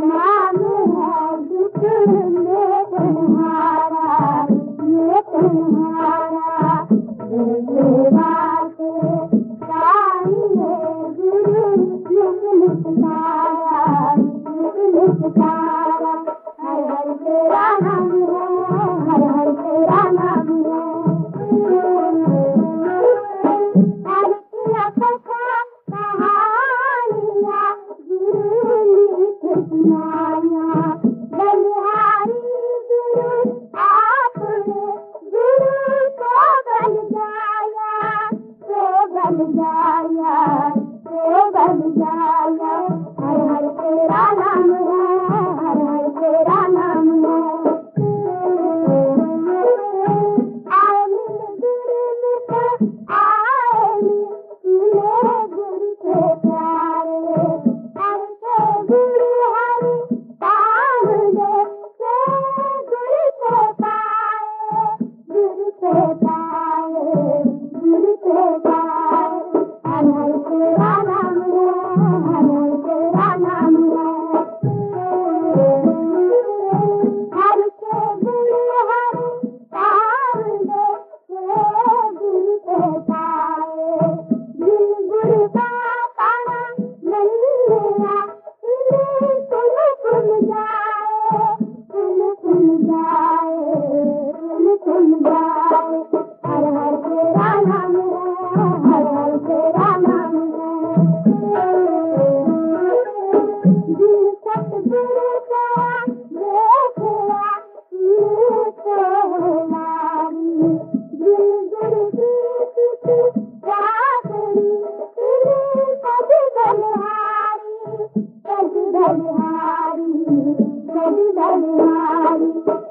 नाम है जिक्र में तुम्हारा, ये तुम्हारा दिल के वास्ते चाहिए गुरु निकल सारा, निकल सारा। हर हर तेरा नाम है, हर हर तेरा नाम है। हर किया कथा कहानियाँ गुरु लिख सुनाया, बलिहारी गुरु आपने गुरु को बन जाया, को बन जाया, को बन जाया। हर हर तेरा नाम है, हर हर तेरा नाम है। आए मिल गुरु मिल आए मिले गुरु के प्यारे, हर के गुरु हरि पाव दे के गुरु के पाए, गुरु के पाए, गुरु के पाए। हर हर तेरा नाम है, हर हर तेरा नाम है। हर के गुरु हरि पाव दे के गुरु के पाए, जिन गुरु का पाना नहीं मिला उन्हें तुम खुल जाए, तुम खुल जाए, तुम खुल जाए। हर हर तेरा नाम है, हर हर तेरा नाम है। जिन सतगुरु का देखा उनको लारी, जिन गुरु की स्तुति गाकरी उन्हें सद बलिहारी, सद बलिहारी, सद बलिहारी।